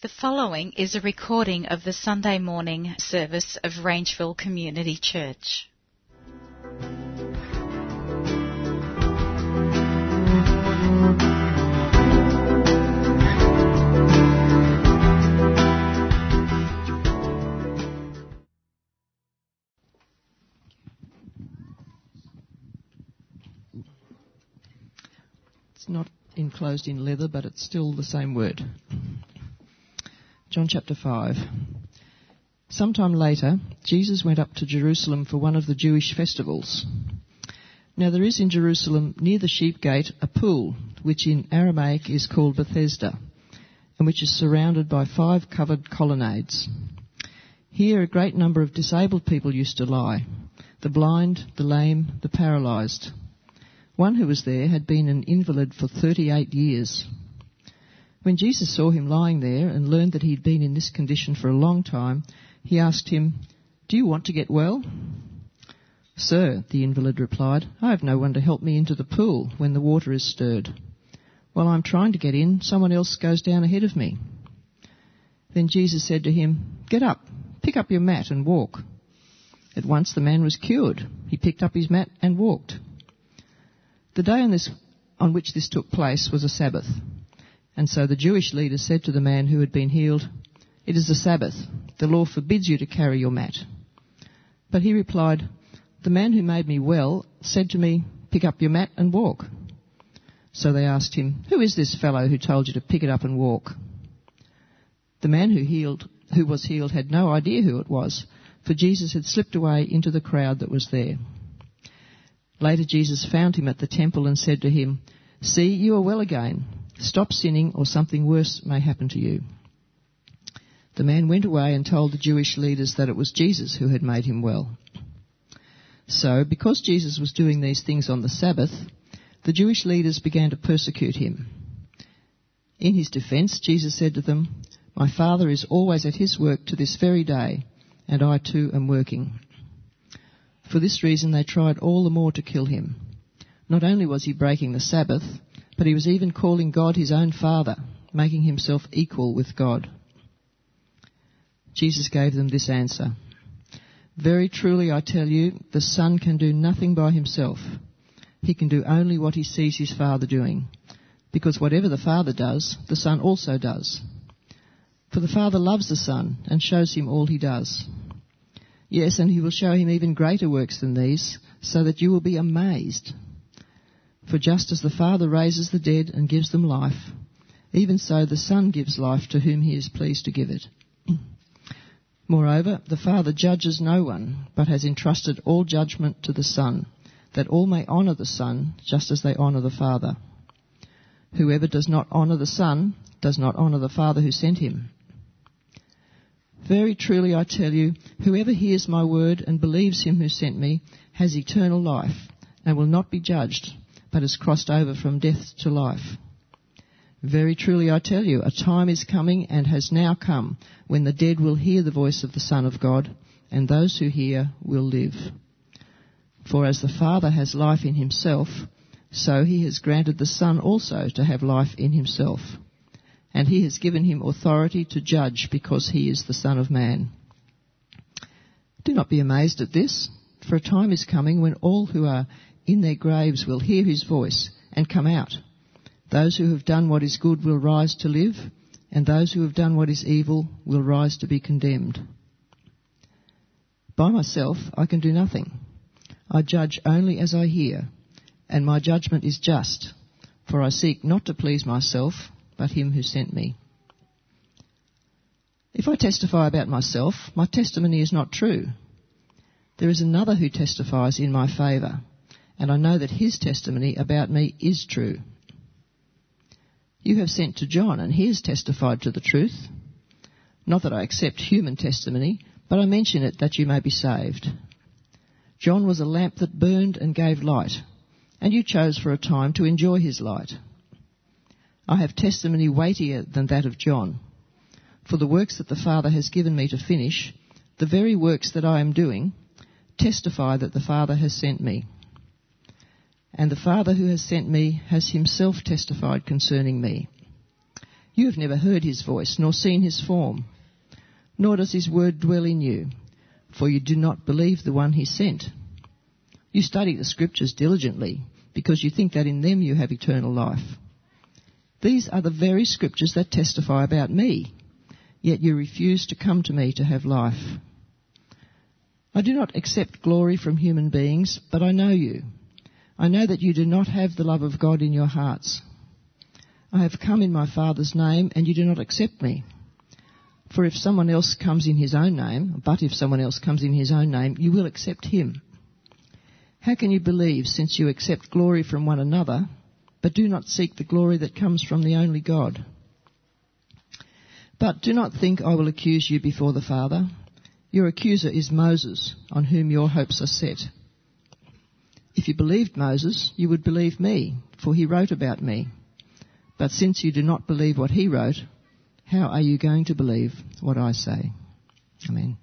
The following is a recording of the Sunday morning service of Rangeville Community Church. It's not enclosed in leather, but it's still the same word. John chapter 5. Sometime later, Jesus went up to Jerusalem for one of the Jewish festivals. Now there is in Jerusalem, near the sheep gate, a pool, which in Aramaic is called Bethesda, and which is surrounded by 5 covered colonnades. Here a great number of disabled people used to lie, the blind, the lame, the paralysed. One who was there had been an invalid for 38 years. When Jesus saw him lying there and learned that he had been in this condition for a long time, he asked him, "Do you want to get well?" "Sir," the invalid replied, "I have no one to help me into the pool when the water is stirred. While I'm trying to get in, someone else goes down ahead of me." Then Jesus said to him, "Get up, pick up your mat and walk." At once the man was cured. He picked up his mat and walked. The day on which this took place was a Sabbath. And so the Jewish leaders said to the man who had been healed, "It is the Sabbath. The law forbids you to carry your mat." But he replied, "The man who made me well said to me, 'Pick up your mat and walk.'" So they asked him, "Who is this fellow who told you to pick it up and walk?" The man who was healed had no idea who it was, for Jesus had slipped away into the crowd that was there. Later Jesus found him at the temple and said to him, "See, you are well again. Stop sinning or something worse may happen to you." The man went away and told the Jewish leaders that it was Jesus who had made him well. So, because Jesus was doing these things on the Sabbath, the Jewish leaders began to persecute him. In his defence, Jesus said to them, "My Father is always at his work to this very day, and I too am working." For this reason they tried all the more to kill him. Not only was he breaking the Sabbath, but he was even calling God his own Father, making himself equal with God. Jesus gave them this answer, "Very truly I tell you, the Son can do nothing by himself. He can do only what he sees his Father doing, because whatever the Father does, the Son also does. For the Father loves the Son and shows him all he does. Yes, and he will show him even greater works than these, so that you will be amazed. For just as the Father raises the dead and gives them life, even so the Son gives life to whom he is pleased to give it. Moreover, the Father judges no one, but has entrusted all judgment to the Son, that all may honour the Son just as they honour the Father. Whoever does not honour the Son does not honour the Father who sent him. Very truly I tell you, whoever hears my word and believes him who sent me has eternal life and will not be judged, but has crossed over from death to life. Very truly I tell you, a time is coming and has now come when the dead will hear the voice of the Son of God, and those who hear will live. For as the Father has life in himself, so he has granted the Son also to have life in himself. And he has given him authority to judge because he is the Son of Man. Do not be amazed at this, for a time is coming when all who are in their graves will hear his voice and come out. Those who have done what is good will rise to live, and those who have done what is evil will rise to be condemned. By myself I can do nothing. I judge only as I hear, and my judgment is just, for I seek not to please myself, but him who sent me. If I testify about myself, my testimony is not true. There is another who testifies in my favour, and I know that his testimony about me is true. You have sent to John, and he has testified to the truth. Not that I accept human testimony, but I mention it that you may be saved. John was a lamp that burned and gave light, and you chose for a time to enjoy his light. I have testimony weightier than that of John. For the works that the Father has given me to finish, the very works that I am doing, testify that the Father has sent me. And the Father who has sent me has himself testified concerning me. You have never heard his voice, nor seen his form, nor does his word dwell in you, for you do not believe the one he sent. You study the scriptures diligently, because you think that in them you have eternal life. These are the very scriptures that testify about me, yet you refuse to come to me to have life. I do not accept glory from human beings, but I know you. I know that you do not have the love of God in your hearts. I have come in my Father's name, and you do not accept me. For if someone else comes in his own name, you will accept him. How can you believe, since you accept glory from one another, but do not seek the glory that comes from the only God? But do not think I will accuse you before the Father. Your accuser is Moses, on whom your hopes are set. If you believed Moses, you would believe me, for he wrote about me. But since you do not believe what he wrote, how are you going to believe what I say? Amen.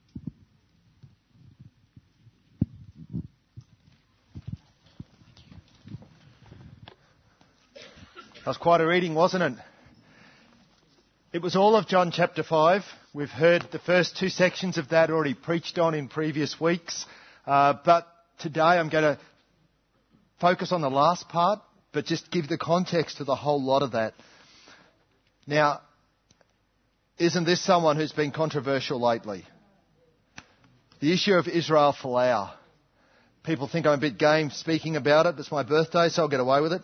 That was quite a reading, wasn't it? It was all of John chapter 5. We've heard the first two sections of that already preached on in previous weeks. But today I'm going to focus on the last part, but just give the context to the whole lot of that. Now, isn't this someone who's been controversial lately? The issue of Israel Folau. People think I'm a bit game speaking about it. It's my birthday, so I'll get away with it.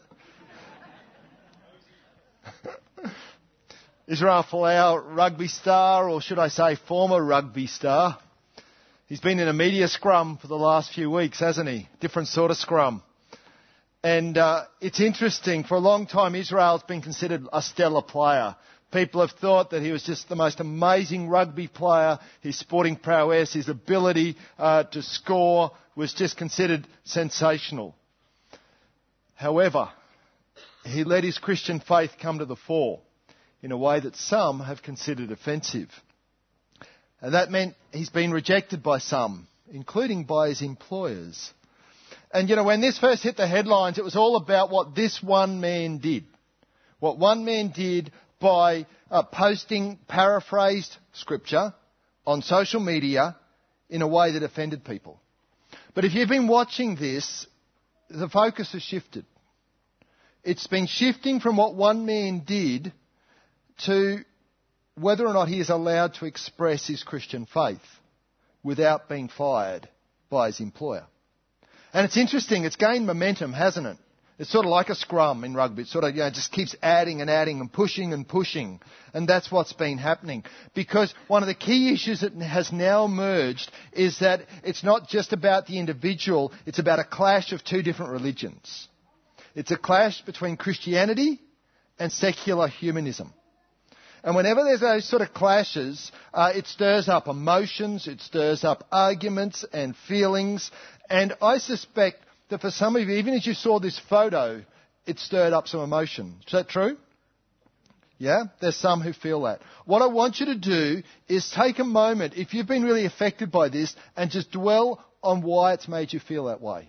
Israel Folau, rugby star, or should I say former rugby star. He's been in a media scrum for the last few weeks, hasn't he? Different sort of scrum. And it's interesting, for a long time Israel's been considered a stellar player. People have thought that he was just the most amazing rugby player. His sporting prowess, his ability to score was just considered sensational. However, he let his Christian faith come to the fore in a way that some have considered offensive. And that meant he's been rejected by some, including by his employers. And, when this first hit the headlines, it was all about what this one man did. What one man did by posting paraphrased scripture on social media in a way that offended people. But if you've been watching this, the focus has shifted. It's been shifting from what one man did to whether or not he is allowed to express his Christian faith without being fired by his employer. And it's interesting, it's gained momentum, hasn't it? It's sort of like a scrum in rugby. It sort of, just keeps adding and adding and pushing and pushing. And that's what's been happening. Because one of the key issues that has now emerged is that it's not just about the individual, it's about a clash of two different religions. It's a clash between Christianity and secular humanism. And whenever there's those sort of clashes, it stirs up emotions, it stirs up arguments and feelings. And I suspect that for some of you, even as you saw this photo, it stirred up some emotion. Is that true? Yeah? There's some who feel that. What I want you to do is take a moment, if you've been really affected by this, and just dwell on why it's made you feel that way.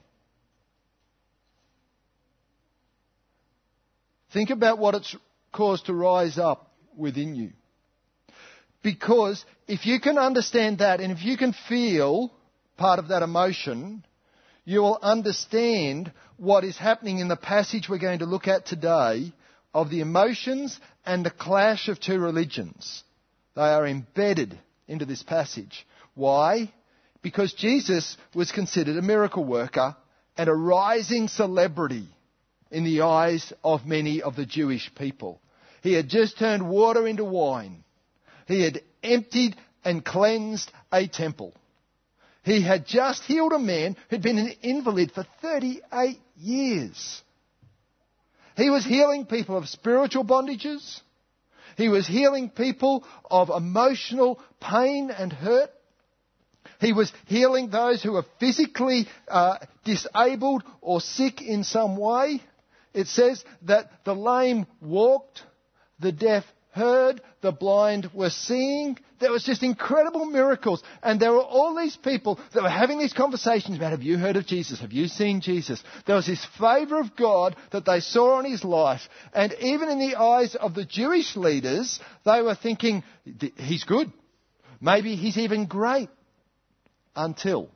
Think about what it's caused to rise up within you. Because if you can understand that, and if you can feel part of that emotion, you will understand what is happening in the passage we're going to look at today of the emotions and the clash of two religions. They are embedded into this passage. Why? Because Jesus was considered a miracle worker and a rising celebrity in the eyes of many of the Jewish people. He had just turned water into wine. He had emptied and cleansed a temple. He had just healed a man who'd been an invalid for 38 years. He was healing people of spiritual bondages. He was healing people of emotional pain and hurt. He was healing those who were physically disabled or sick in some way. It says that the lame walked, the deaf heard, the blind were seeing. There was just incredible miracles. And there were all these people that were having these conversations about, have you heard of Jesus? Have you seen Jesus? There was this favour of God that they saw on his life. And even in the eyes of the Jewish leaders, they were thinking, he's good. Maybe he's even great. Until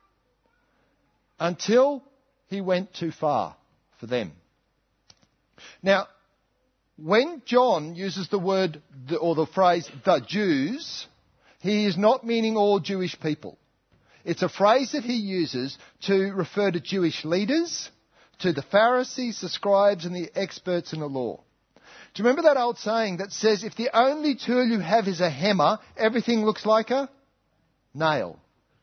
he went too far for them. Now, when John uses the word or the phrase the Jews, he is not meaning all Jewish people. It's a phrase that he uses to refer to Jewish leaders, to the Pharisees, the scribes and the experts in the law. Do you remember that old saying that says, if the only tool you have is a hammer, everything looks like a nail?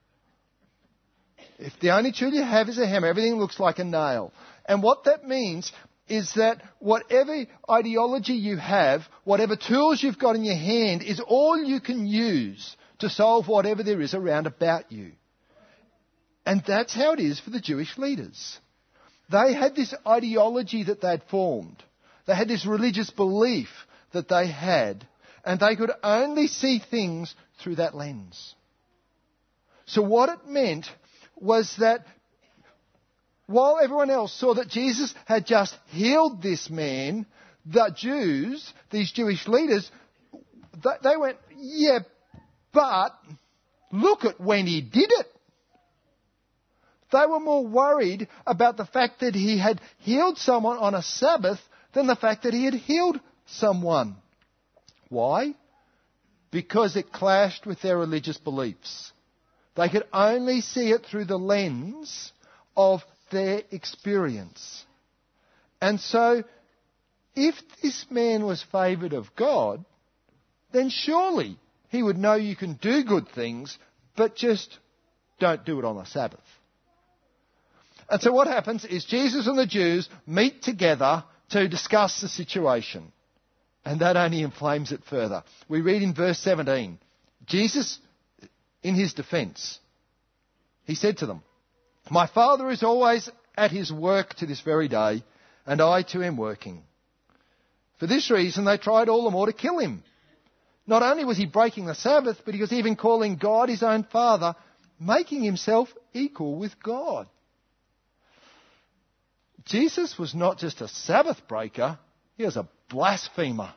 If the only tool you have is a hammer, everything looks like a nail. And what that means is that whatever ideology you have, whatever tools you've got in your hand, is all you can use to solve whatever there is around about you. And that's how it is for the Jewish leaders. They had this ideology that they'd formed. They had this religious belief that they had, and they could only see things through that lens. So what it meant was that while everyone else saw that Jesus had just healed this man, the Jews, these Jewish leaders, they went, yeah, but look at when he did it. They were more worried about the fact that he had healed someone on a Sabbath than the fact that he had healed someone. Why? Because it clashed with their religious beliefs. They could only see it through the lens of their experience. And so, if this man was favoured of God, then surely he would know you can do good things, but just don't do it on the Sabbath. And so what happens is Jesus and the Jews meet together to discuss the situation. And that only inflames it further. We read in verse 17, Jesus, in his defence, he said to them, my Father is always at his work to this very day, and I too am working. For this reason they tried all the more to kill him. Not only was he breaking the Sabbath, but he was even calling God his own Father, making himself equal with God. Jesus was not just a Sabbath breaker, he was a blasphemer.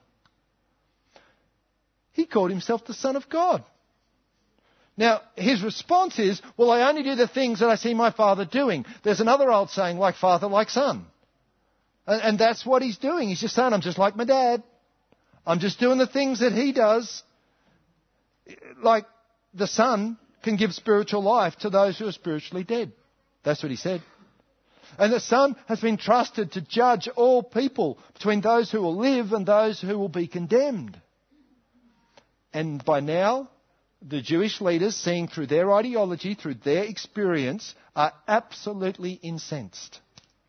He called himself the Son of God. Now, his response is, well, I only do the things that I see my Father doing. There's another old saying, like father, like son. And that's what he's doing. He's just saying, I'm just like my dad. I'm just doing the things that he does. Like the son can give spiritual life to those who are spiritually dead. That's what he said. And the Son has been trusted to judge all people between those who will live and those who will be condemned. And by now, the Jewish leaders, seeing through their ideology, through their experience, are absolutely incensed.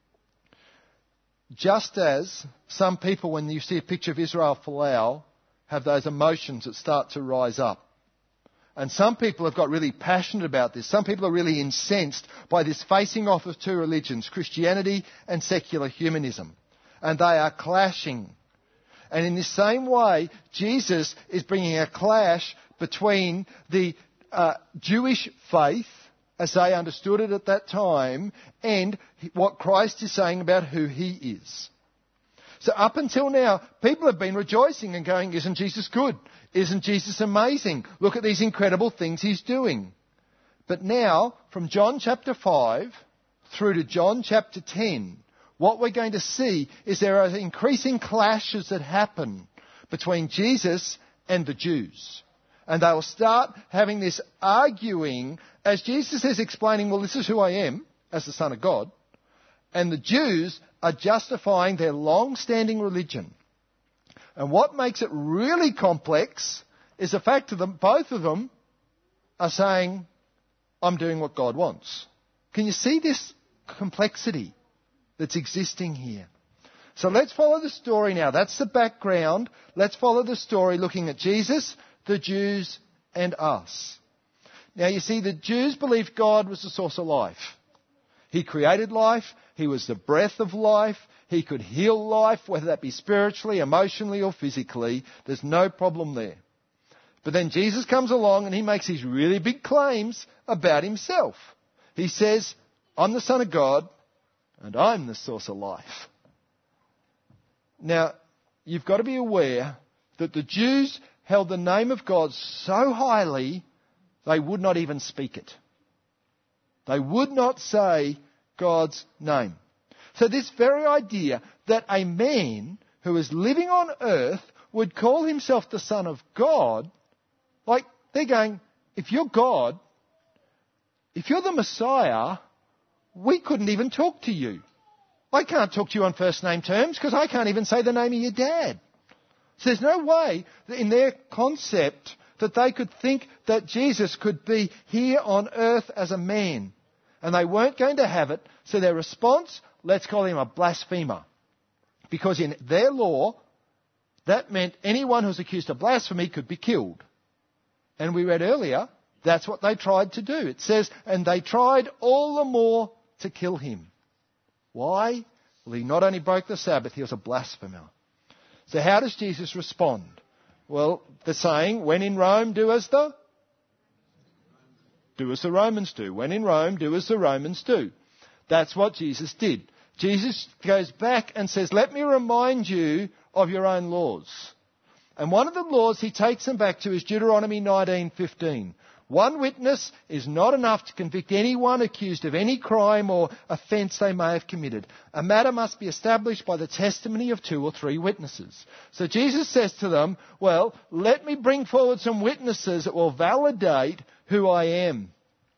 Just as some people, when you see a picture of Israel Folau, have those emotions that start to rise up. And some people have got really passionate about this. Some people are really incensed by this facing off of two religions, Christianity and secular humanism. And they are clashing. And in the same way, Jesus is bringing a clash between the Jewish faith, as they understood it at that time, and what Christ is saying about who he is. So up until now, people have been rejoicing and going, isn't Jesus good? Isn't Jesus amazing? Look at these incredible things he's doing. But now, from John chapter 5 through to John chapter 10, what we're going to see is there are increasing clashes that happen between Jesus and the Jews. And they will start having this arguing as Jesus is explaining, well, this is who I am as the Son of God. And the Jews are justifying their long-standing religion. And what makes it really complex is the fact that both of them are saying, I'm doing what God wants. Can you see this complexity that's existing here? So let's follow the story now. That's the background. Let's follow the story looking at Jesus, the Jews, and us. Now you see, the Jews believed God was the source of life. He created life. He was the breath of life. He could heal life, whether that be spiritually, emotionally or physically. There's no problem there. But then Jesus comes along and he makes these really big claims about himself. He says, I'm the Son of God and I'm the source of life. Now, you've got to be aware that the Jews held the name of God so highly, they would not even speak it. They would not say God's name. So this very idea that a man who is living on earth would call himself the Son of God, like they're going, if you're God, if you're the Messiah, we couldn't even talk to you. I can't talk to you on first name terms because I can't even say the name of your dad. So there's no way that in their concept that they could think that Jesus could be here on earth as a man. And they weren't going to have it. So their response, let's call him a blasphemer. Because in their law, that meant anyone who was accused of blasphemy could be killed. And we read earlier, that's what they tried to do. It says, and they tried all the more to kill him. Why? Well, he not only broke the Sabbath, he was a blasphemer. So how does Jesus respond? Well, the saying, when in Rome, do as the Romans do. When in Rome, do as the Romans do. That's what Jesus did. Jesus goes back and says, let me remind you of your own laws. And one of the laws he takes them back to is Deuteronomy 19:15. One witness is not enough to convict anyone accused of any crime or offence they may have committed. A matter must be established by the testimony of 2 or 3 witnesses. So Jesus says to them, well, let me bring forward some witnesses that will validate who I am.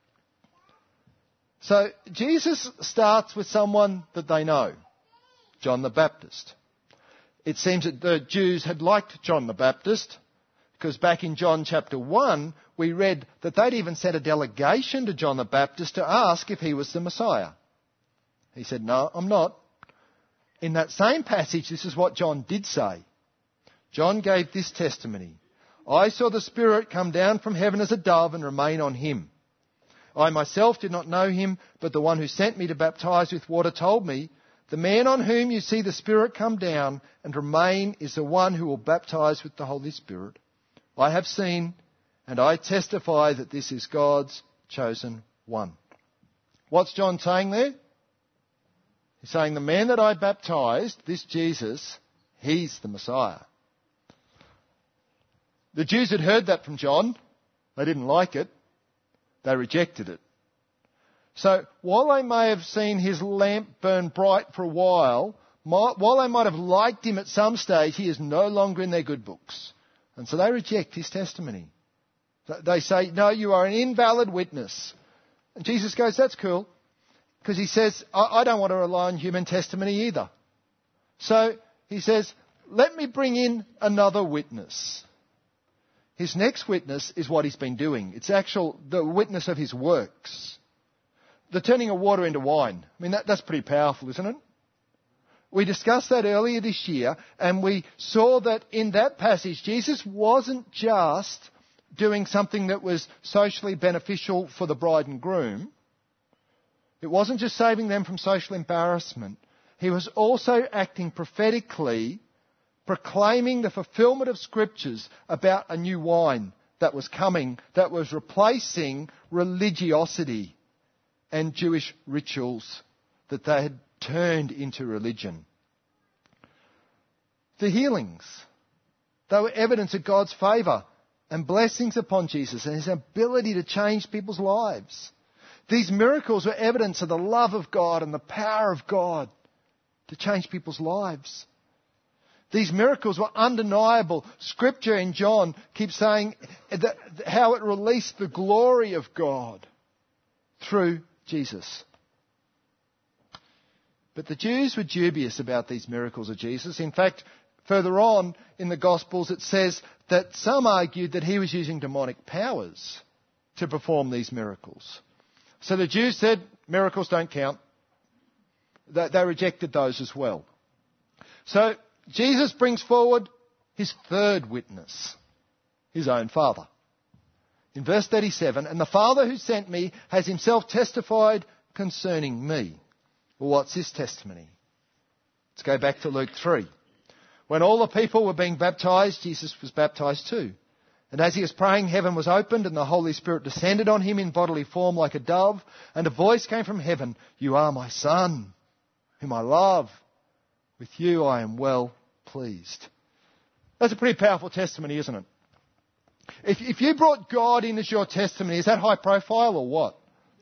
So Jesus starts with someone that they know, John the Baptist. It seems that the Jews had liked John the Baptist, because back in John chapter 1, we read that they'd even sent a delegation to John the Baptist to ask if he was the Messiah. He said, no, I'm not. In that same passage, this is what John did say. John gave this testimony. I saw the Spirit come down from heaven as a dove and remain on him. I myself did not know him, but the one who sent me to baptize with water told me, the man on whom you see the Spirit come down and remain is the one who will baptize with the Holy Spirit. I have seen and I testify that this is God's chosen one. What's John saying there? He's saying the man that I baptized, this Jesus, he's the Messiah. The Jews had heard that from John. They didn't like it. They rejected it. So while they may have seen his lamp burn bright for a while they might have liked him at some stage, he is no longer in their good books. And so they reject his testimony. They say, no, you are an invalid witness. And Jesus goes, that's cool. Because he says, I don't want to rely on human testimony either. So he says, let me bring in another witness. His next witness is what he's been doing. It's the witness of his works. The turning of water into wine. I mean, that's pretty powerful, isn't it? We discussed that earlier this year, and we saw that in that passage, Jesus wasn't just doing something that was socially beneficial for the bride and groom. It wasn't just saving them from social embarrassment. He was also acting prophetically, proclaiming the fulfillment of scriptures about a new wine that was coming, that was replacing religiosity and Jewish rituals that they had turned into religion. The healings, they were evidence of God's favour and blessings upon Jesus and his ability to change people's lives. These miracles were evidence of the love of God and the power of God to change people's lives. These miracles were undeniable. Scripture in John keeps saying that how it released the glory of God through Jesus. But the Jews were dubious about these miracles of Jesus. In fact, further on in the Gospels it says that some argued that he was using demonic powers to perform these miracles. So the Jews said miracles don't count. They rejected those as well. So Jesus brings forward his third witness, his own Father. In verse 37, and the Father who sent me has himself testified concerning me. Well, what's this testimony? Let's go back to Luke 3. When all the people were being baptized, Jesus was baptized too. And as he was praying, heaven was opened and the Holy Spirit descended on him in bodily form like a dove. And a voice came from heaven, "You are my Son, whom I love. With you I am well pleased." That's a pretty powerful testimony, isn't it? If you brought God in as your testimony, is that high profile or what?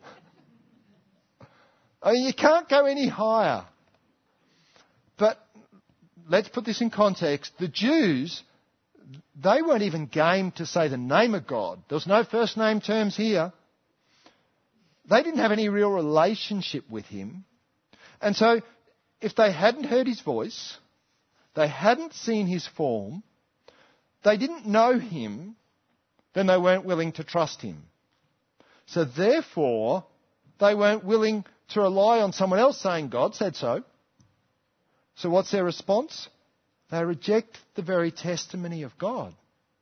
I mean, you can't go any higher. But let's put this in context. The Jews, they weren't even game to say the name of God. There was no first name terms here. They didn't have any real relationship with him. And so, if they hadn't heard his voice, they hadn't seen his form, they didn't know him, then they weren't willing to trust him. So therefore, they weren't willing to rely on someone else saying God said so. So what's their response? They reject the very testimony of God.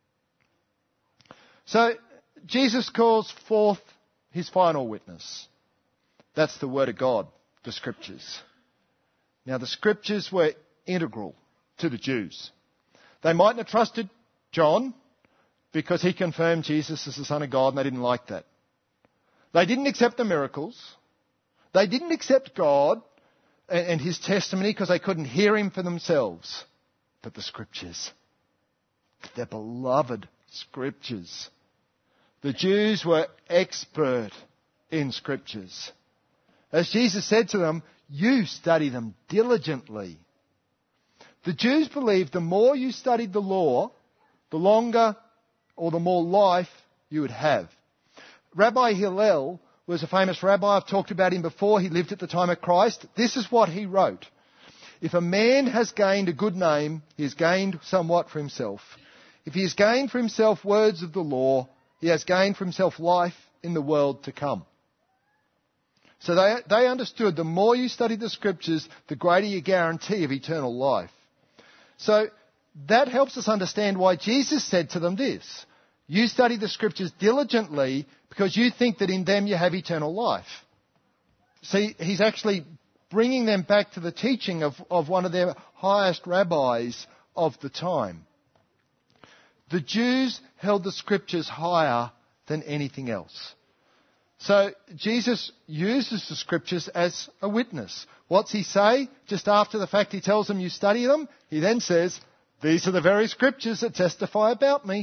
So Jesus calls forth his final witness. That's the Word of God, the Scriptures. Now the Scriptures were integral to the Jews. They mightn't have trusted John because he confirmed Jesus as the Son of God and they didn't like that. They didn't accept the miracles. They didn't accept God and his testimony because they couldn't hear him for themselves. But the Scriptures, their beloved Scriptures. The Jews were expert in Scriptures. As Jesus said to them, you study them diligently. The Jews believed the more you studied the law, the longer or the more life you would have. Rabbi Hillel was a famous rabbi. I've talked about him before. He lived at the time of Christ. This is what he wrote. If a man has gained a good name, he has gained somewhat for himself. If he has gained for himself words of the law, he has gained for himself life in the world to come. So they understood the more you study the Scriptures, the greater your guarantee of eternal life. So that helps us understand why Jesus said to them this. You study the Scriptures diligently because you think that in them you have eternal life. See, he's actually bringing them back to the teaching of one of their highest rabbis of the time. The Jews held the Scriptures higher than anything else. So Jesus uses the Scriptures as a witness. What's he say? Just after the fact he tells them you study them, he then says, these are the very Scriptures that testify about me.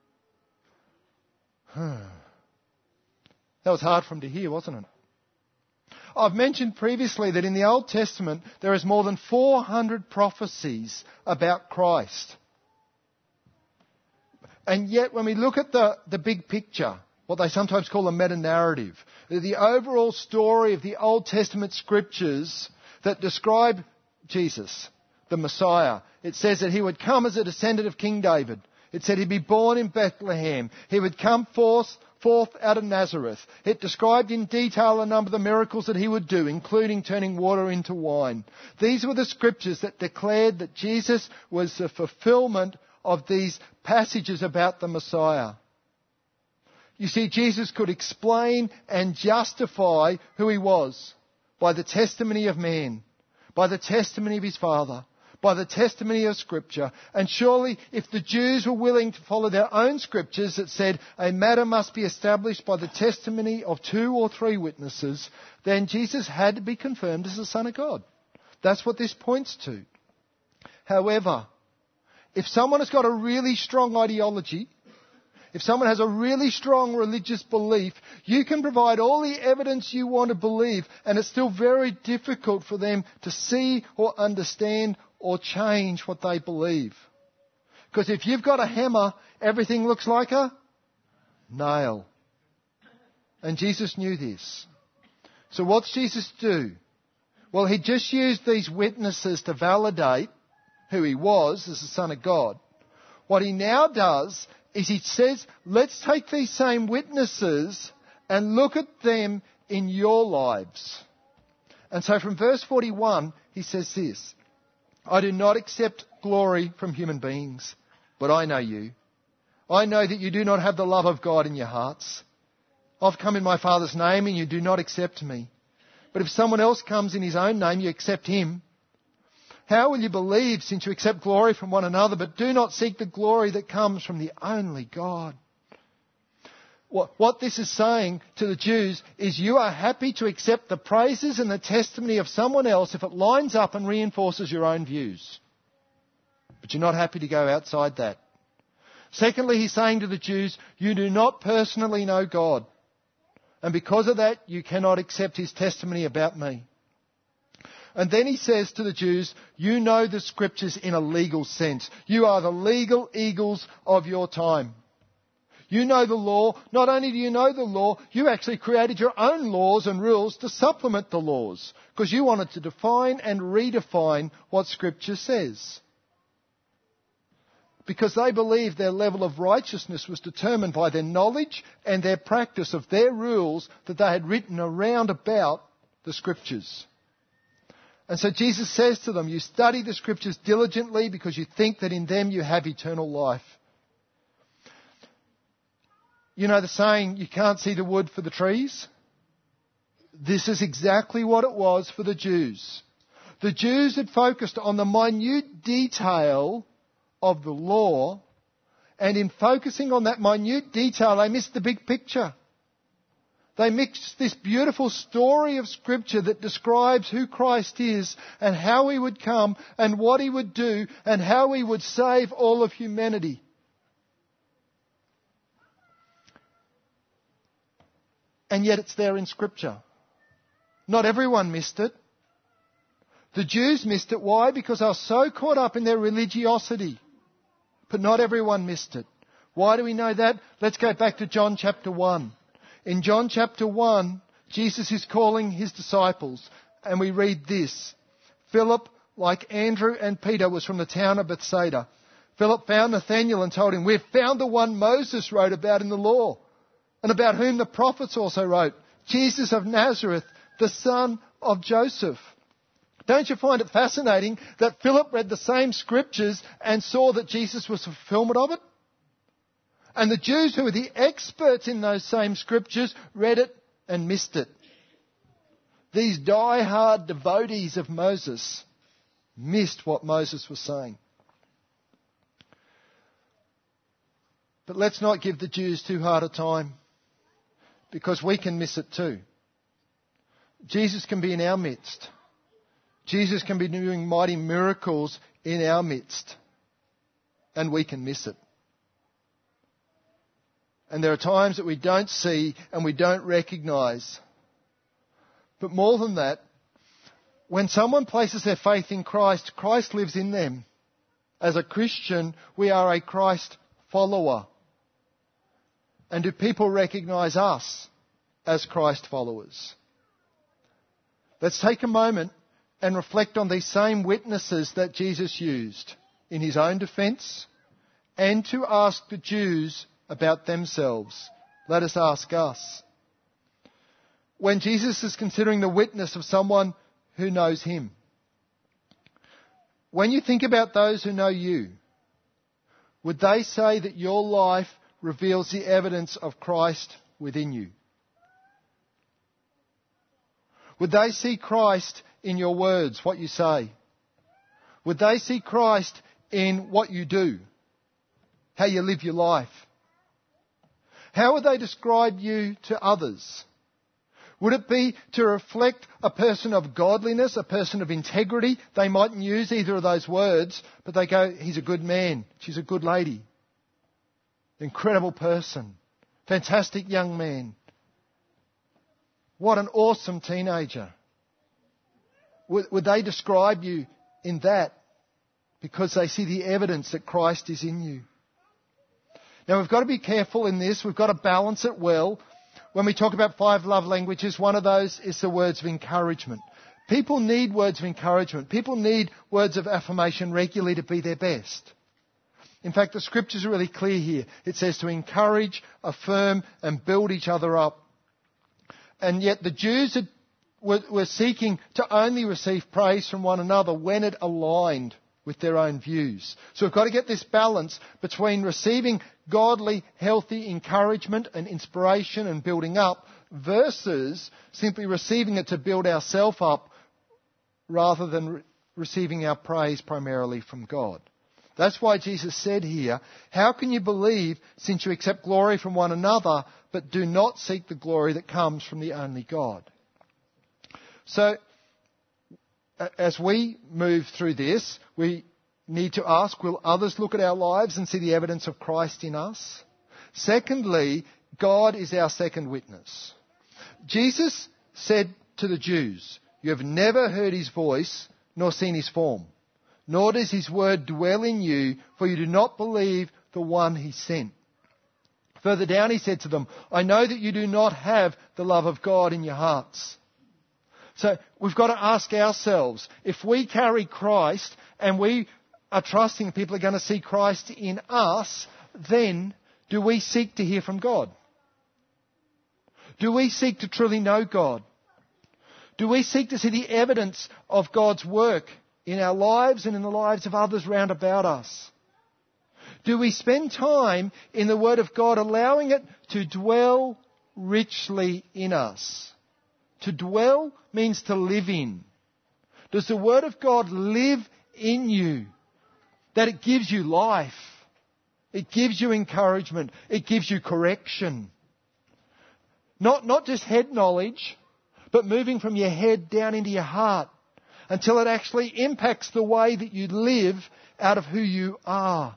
That was hard for him to hear, wasn't it? I've mentioned previously that in the Old Testament there is more than 400 prophecies about Christ. And yet when we look at the big picture, what they sometimes call a meta-narrative, the overall story of the Old Testament Scriptures that describe Jesus, the Messiah, it says that he would come as a descendant of King David. It said he'd be born in Bethlehem. He would come forth out of Nazareth. It described in detail a number of the miracles that he would do, including turning water into wine. These were the Scriptures that declared that Jesus was the fulfillment of these passages about the Messiah. You see, Jesus could explain and justify who he was by the testimony of man, by the testimony of his Father, by the testimony of Scripture. And surely if the Jews were willing to follow their own Scriptures that said a matter must be established by the testimony of 2 or 3 witnesses, then Jesus had to be confirmed as the Son of God. That's what this points to. However, if someone has got a really strong ideology, if someone has a really strong religious belief, you can provide all the evidence you want to believe, and it's still very difficult for them to see or understand or change what they believe. Because if you've got a hammer, everything looks like a nail. And Jesus knew this. So what's Jesus do? Well, he just used these witnesses to validate who he was as the Son of God. What he now does is he says, let's take these same witnesses and look at them in your lives. And so from verse 41, he says this, I do not accept glory from human beings, but I know you. I know that you do not have the love of God in your hearts. I've come in my Father's name and you do not accept me. But if someone else comes in his own name, you accept him. How will you believe since you accept glory from one another, but do not seek the glory that comes from the only God? What this is saying to the Jews is you are happy to accept the praises and the testimony of someone else if it lines up and reinforces your own views. But you're not happy to go outside that. Secondly, he's saying to the Jews, you do not personally know God. And because of that, you cannot accept his testimony about me. And then he says to the Jews, you know the scriptures in a legal sense. You are the legal eagles of your time. You know the law. Not only do you know the law, you actually created your own laws and rules to supplement the laws, because you wanted to define and redefine what Scripture says. Because they believed their level of righteousness was determined by their knowledge and their practice of their rules that they had written around about the Scriptures. And so Jesus says to them, you study the Scriptures diligently because you think that in them you have eternal life. You know the saying, you can't see the wood for the trees? This is exactly what it was for the Jews. The Jews had focused on the minute detail of the law, and in focusing on that minute detail, they missed the big picture. They mixed this beautiful story of Scripture that describes who Christ is and how he would come and what he would do and how he would save all of humanity. And yet it's there in Scripture. Not everyone missed it. The Jews missed it. Why? Because they were so caught up in their religiosity. But not everyone missed it. Why do we know that? Let's go back to John chapter 1. In John chapter 1, Jesus is calling his disciples. And we read this. Philip, like Andrew and Peter, was from the town of Bethsaida. Philip found Nathanael and told him, we've found the one Moses wrote about in the law, and about whom the prophets also wrote, Jesus of Nazareth, the son of Joseph. Don't you find it fascinating that Philip read the same scriptures and saw that Jesus was a fulfillment of it? And the Jews who were the experts in those same scriptures read it and missed it. These die-hard devotees of Moses missed what Moses was saying. But let's not give the Jews too hard a time, because we can miss it too. Jesus can be in our midst. Jesus can be doing mighty miracles in our midst, and we can miss it. And there are times that we don't see and we don't recognise. But more than that, when someone places their faith in Christ, Christ lives in them. As a Christian, we are a Christ follower. And do people recognise us as Christ followers? Let's take a moment and reflect on these same witnesses that Jesus used in his own defence, and to ask the Jews about themselves. Let us ask us. When Jesus is considering the witness of someone who knows him, when you think about those who know you, would they say that your life reveals the evidence of Christ within you? Would they see Christ in your words, what you say? Would they see Christ in what you do, how you live your life? How would they describe you to others? Would it be to reflect a person of godliness, a person of integrity? They mightn't use either of those words, but they go, he's a good man, she's a good lady, incredible person, fantastic young man. What an awesome teenager. Would they describe you in that because they see the evidence that Christ is in you? Now we've got to be careful in this. We've got to balance it well. When we talk about 5 love languages, one of those is the words of encouragement. People need words of encouragement. People need words of affirmation regularly to be their best. In fact, the scriptures are really clear here. It says to encourage, affirm and build each other up. And yet the Jews were seeking to only receive praise from one another when it aligned with their own views. So we've got to get this balance between receiving godly, healthy encouragement and inspiration and building up versus simply receiving it to build ourselves up rather than receiving our praise primarily from God. That's why Jesus said here, how can you believe since you accept glory from one another but do not seek the glory that comes from the only God? So, as we move through this, we need to ask, will others look at our lives and see the evidence of Christ in us? Secondly, God is our second witness. Jesus said to the Jews, you have never heard his voice nor seen his form, nor does his word dwell in you, for you do not believe the one he sent. Further down he said to them, I know that you do not have the love of God in your hearts. So we've got to ask ourselves, if we carry Christ and we are trusting people are going to see Christ in us, then do we seek to hear from God? Do we seek to truly know God? Do we seek to see the evidence of God's work in our lives and in the lives of others round about us? Do we spend time in the Word of God, allowing it to dwell richly in us? To dwell means to live in. Does the Word of God live in you? That it gives you life. It gives you encouragement. It gives you correction. Not just head knowledge, but moving from your head down into your heart until it actually impacts the way that you live out of who you are.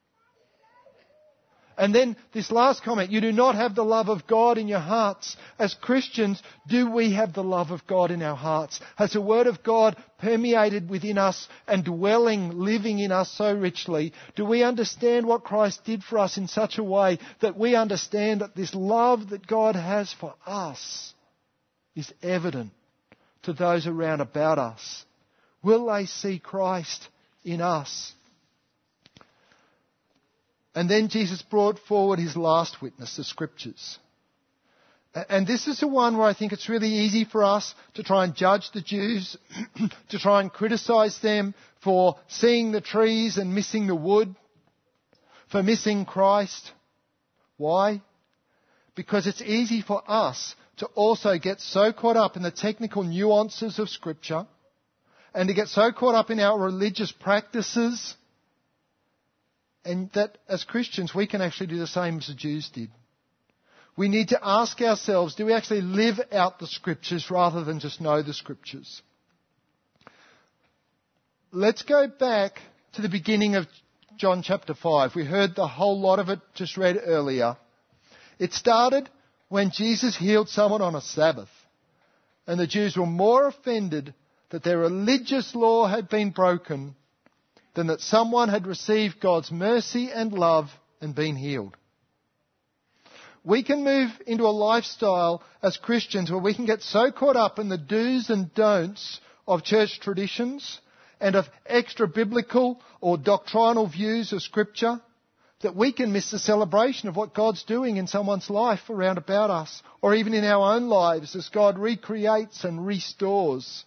And then this last comment, you do not have the love of God in your hearts. As Christians, do we have the love of God in our hearts? Has the Word of God permeated within us and dwelling, living in us so richly? Do we understand what Christ did for us in such a way that we understand that this love that God has for us is evident to those around about us? Will they see Christ in us? And then Jesus brought forward his last witness, the Scriptures. And this is the one where I think it's really easy for us to try and judge the Jews, to try and criticise them for seeing the trees and missing the wood, for missing Christ. Why? Because it's easy for us to also get so caught up in the technical nuances of Scripture and to get so caught up in our religious practices, and that as Christians we can actually do the same as the Jews did. We need to ask ourselves, do we actually live out the Scriptures rather than just know the Scriptures? Let's go back to the beginning of John chapter 5. We heard the whole lot of it just read earlier. It started when Jesus healed someone on a Sabbath. And the Jews were more offended that their religious law had been broken than that someone had received God's mercy and love and been healed. We can move into a lifestyle as Christians where we can get so caught up in the do's and don'ts of church traditions and of extra biblical or doctrinal views of Scripture that we can miss the celebration of what God's doing in someone's life around about us, or even in our own lives as God recreates and restores.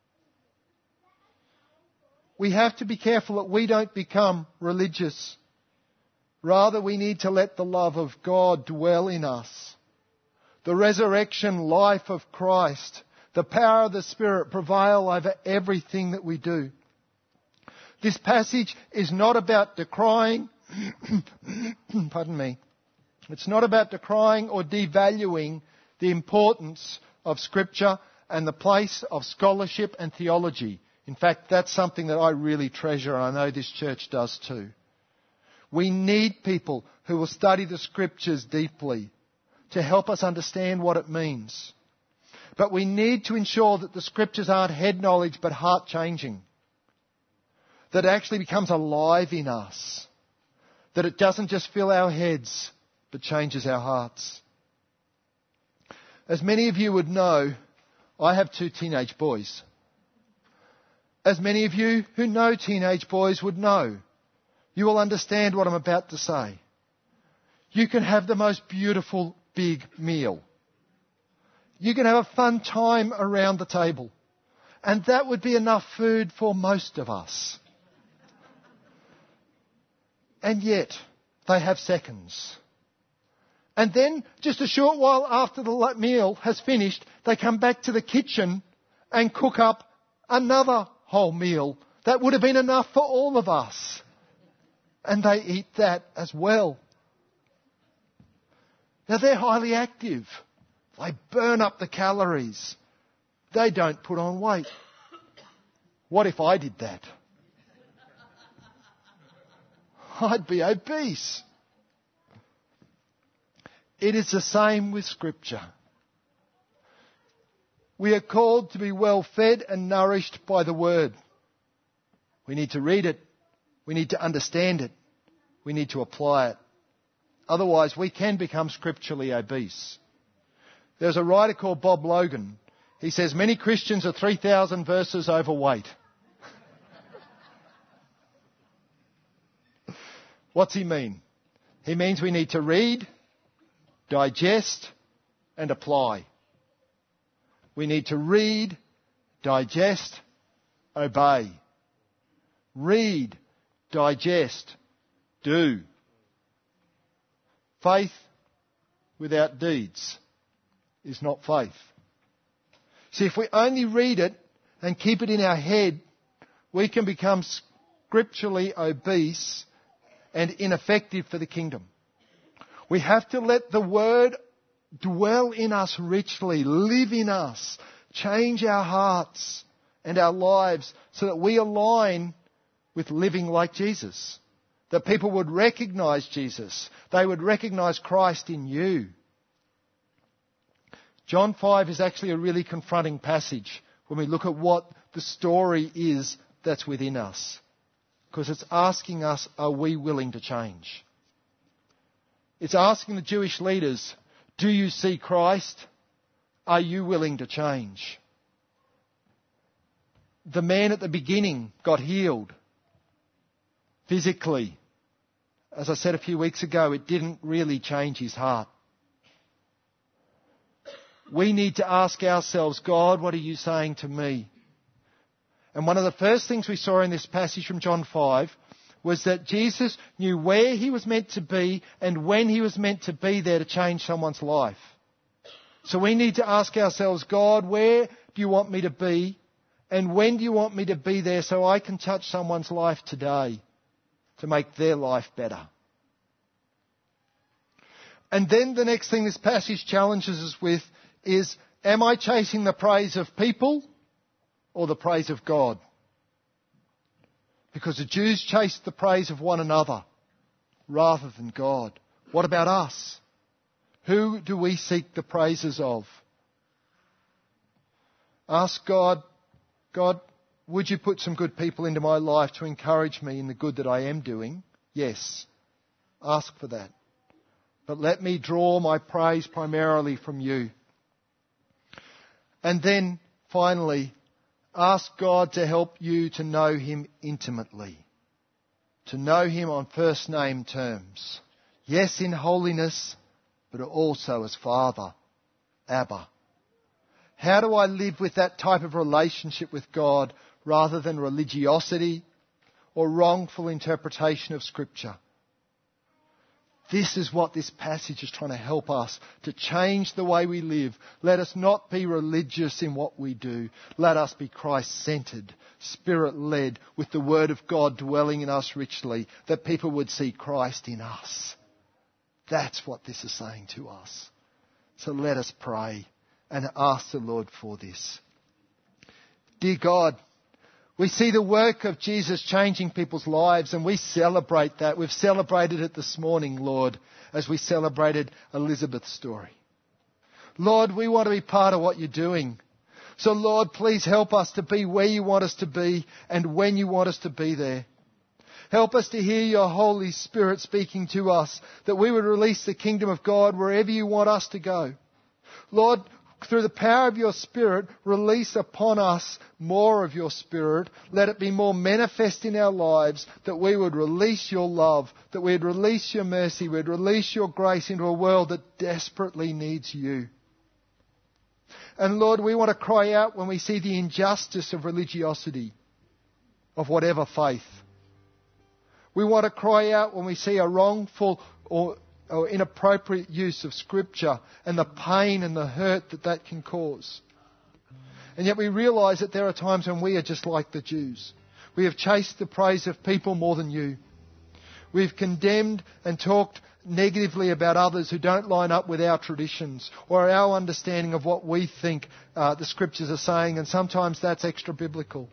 We have to be careful that we don't become religious. Rather, we need to let the love of God dwell in us. The resurrection life of Christ, the power of the Spirit prevail over everything that we do. This passage is not about decrying, pardon me, it's not about decrying or devaluing the importance of Scripture and the place of scholarship and theology. In fact, that's something that I really treasure, and I know this church does too. We need people who will study the Scriptures deeply to help us understand what it means. But we need to ensure that the Scriptures aren't head knowledge but heart changing. That it actually becomes alive in us. That it doesn't just fill our heads but changes our hearts. As many of you would know, I have 2 teenage boys. As many of you who know teenage boys would know, you will understand what I'm about to say. You can have the most beautiful big meal. You can have a fun time around the table. And that would be enough food for most of us. And yet, they have seconds. And then, just a short while after the meal has finished, they come back to the kitchen and cook up another whole meal that would have been enough for all of us. And they eat that as well. Now, they're highly active. They burn up the calories. They don't put on weight. What if I did that? I'd be obese. It is the same with Scripture. We are called to be well fed and nourished by the Word. We need to read it. We need to understand it. We need to apply it. Otherwise, we can become scripturally obese. There's a writer called Bob Logan. He says many Christians are 3,000 verses overweight. What's he mean? He means we need to read, digest, and apply. We need to read, digest, obey. Read, digest, do. Faith without deeds is not faith. See, if we only read it and keep it in our head, we can become scripturally obese and ineffective for the kingdom. We have to let the Word dwell in us richly, live in us, change our hearts and our lives so that we align with living like Jesus. That people would recognize Jesus. They would recognize Christ in you. John 5 is actually a really confronting passage when we look at what the story is that's within us. Because it's asking us, are we willing to change? It's asking the Jewish leaders, do you see Christ? Are you willing to change? The man at the beginning got healed physically. As I said a few weeks ago, it didn't really change his heart. We need to ask ourselves, God, what are you saying to me? And one of the first things we saw in this passage from John 5 was that Jesus knew where he was meant to be and when he was meant to be there to change someone's life. So we need to ask ourselves, God, where do you want me to be? And when do you want me to be there so I can touch someone's life today to make their life better? And then the next thing this passage challenges us with is, am I chasing the praise of people or the praise of God? Because the Jews chased the praise of one another rather than God. What about us? Who do we seek the praises of? Ask God, God, would you put some good people into my life to encourage me in the good that I am doing? Yes. Ask for that. But let me draw my praise primarily from you. And then, finally, ask God to help you to know him intimately. To know him on first name terms. Yes, in holiness, but also as Father, Abba. How do I live with that type of relationship with God rather than religiosity or wrongful interpretation of Scripture? This is what this passage is trying to help us to change the way we live. Let us not be religious in what we do. Let us be Christ-centered, Spirit-led, with the Word of God dwelling in us richly, that people would see Christ in us. That's what this is saying to us. So let us pray and ask the Lord for this. Dear God, we see the work of Jesus changing people's lives, and we celebrate that. We've celebrated it this morning, Lord, as we celebrated Elizabeth's story. Lord, we want to be part of what you're doing. So, Lord, please help us to be where you want us to be and when you want us to be there. Help us to hear your Holy Spirit speaking to us, that we would release the kingdom of God wherever you want us to go. Lord, through the power of your Spirit, release upon us more of your Spirit. Let it be more manifest in our lives, that we would release your love, that we would release your mercy, we would release your grace into a world that desperately needs you. And Lord, we want to cry out when we see the injustice of religiosity, of whatever faith. We want to cry out when we see a wrongful or inappropriate use of Scripture and the pain and the hurt that can cause. And yet we realise that there are times when we are just like the Jews. We have chased the praise of people more than you. We've condemned and talked negatively about others who don't line up with our traditions or our understanding of what we think the Scriptures are saying, and sometimes that's extra biblical.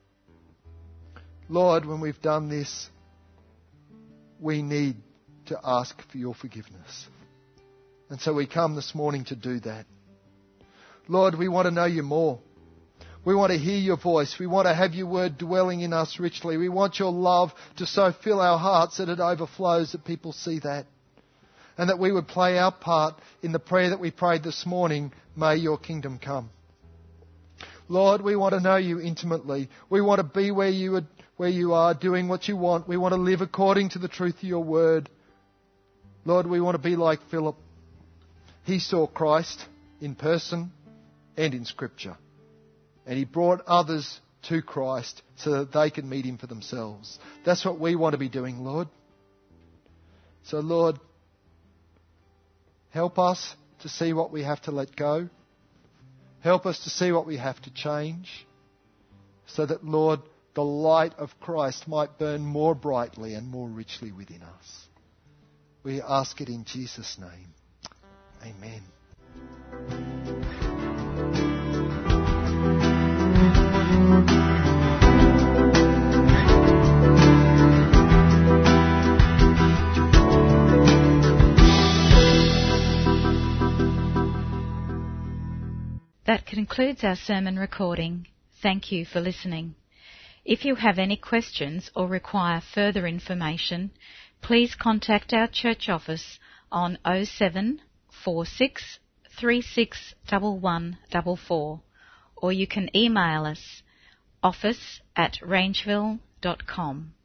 Lord, when we've done this, we need to ask for your forgiveness. And so we come this morning to do that. Lord, we want to know you more. We want to hear your voice. We want to have your word dwelling in us richly. We want your love to so fill our hearts that it overflows, that people see that. And that we would play our part in the prayer that we prayed this morning, may your kingdom come. Lord, we want to know you intimately. We want to be where you are, doing what you want. We want to live according to the truth of your word. Lord, we want to be like Philip. He saw Christ in person and in Scripture. And he brought others to Christ so that they could meet him for themselves. That's what we want to be doing, Lord. So, Lord, help us to see what we have to let go. Help us to see what we have to change. So that, Lord, the light of Christ might burn more brightly and more richly within us. We ask it in Jesus' name. Amen. That concludes our sermon recording. Thank you for listening. If you have any questions or require further information, please contact our church office on 07 46 36 1144, or you can email us office@rangeville.com.